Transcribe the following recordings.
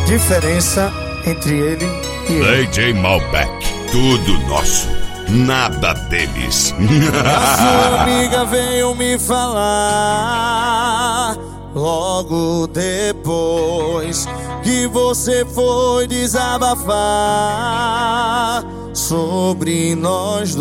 diferença entre ele e eu. DJ Malbec, tudo nosso, nada deles. A sua amiga veio me falar logo depois que você foi desabafar sobre nós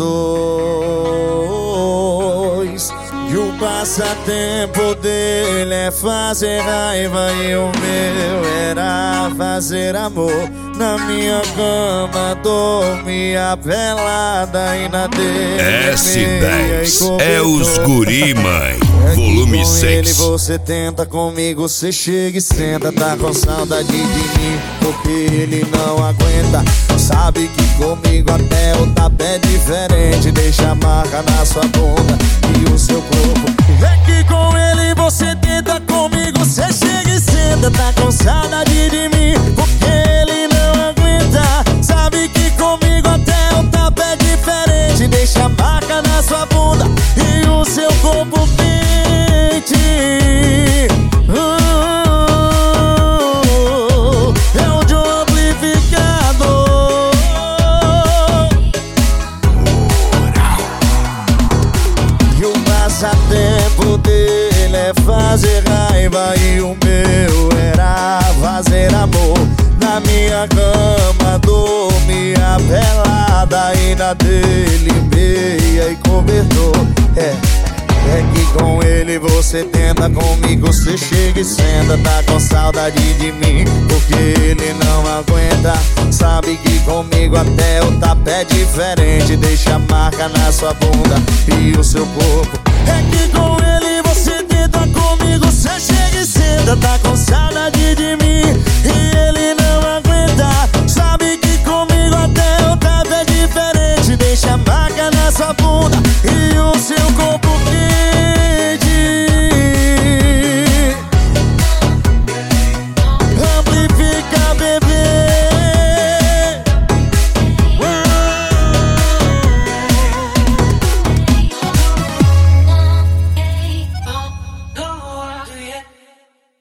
dois. E o passatempo dele é fazer raiva e o meu era fazer amor. Na minha cama dormia pelada e na dele S10 é os guri, mãe. Volume 6. Ele você tenta, comigo você chega e senta. Tá com saudade de mim porque ele não aguenta. Sabe que comigo até o tapé é diferente. Deixa a marca na sua bunda e o seu corpo. É que com ele você tenta, comigo você chega e senta. Tá com saudade de mim porque ele não aguenta. Sabe que comigo até o tapé é diferente. Deixa a marca na sua bunda e o seu corpo quente. É o de um amplificador. E o passatempo dele é fazer raiva e o meu era fazer amor. Na minha cama dormia pelada e na dele meia e cobertor. É que com ele você tenta, comigo você chega e senta. Tá com saudade de mim porque ele não aguenta. Sabe que comigo até o tapé é diferente. Deixa a marca na sua bunda e o seu corpo. É que com ele